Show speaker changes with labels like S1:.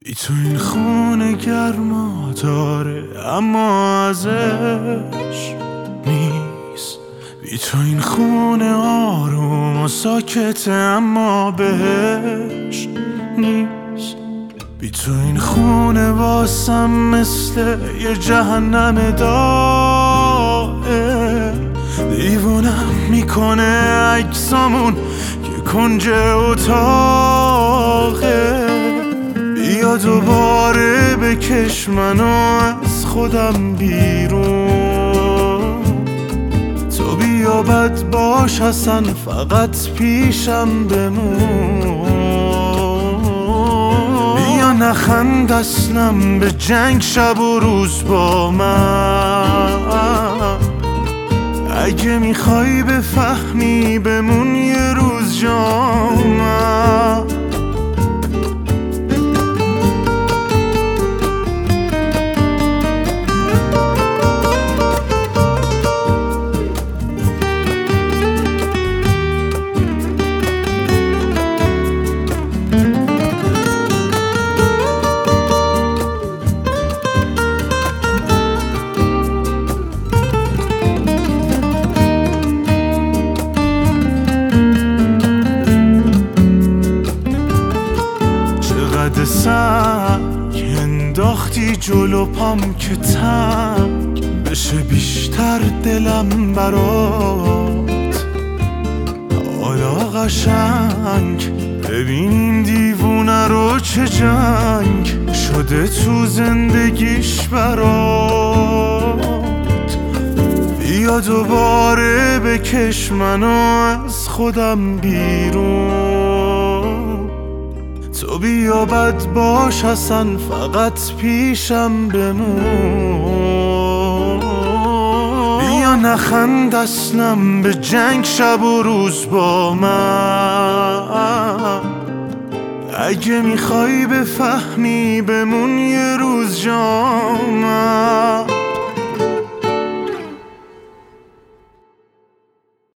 S1: بی تو این خونه گرما داره اما ازش نیست. بی تو این خونه آروم و ساکته اما بهش نیست. بی تو این خونه واسم مثل یه جهنم دائم. دیوونم میکنه عکسامون که کنج اتاقه. بیا دوباره بکش منو از خودم بیرون. تو بیا بد باش اصلا فقط پیشم بمون. بیا نخند اصلا به جنگ شب و روز با من. اگه میخوای بفهمی بمون یه روز جا من. سنگ انداختی جلو پام که تنگ بشه بیشتر دلم برات. حالا قشنگ ببین این دیوونه رو چه جنگ شده تو زندگیش برات. بیا دوباره بکش منو از خودم بیرون. تو بیا بد باش اصلا فقط پیشم بمون. بیا نخند اصلا به جنگ شب و روز با من. اگه میخوای بفهمی بمون یه روز جا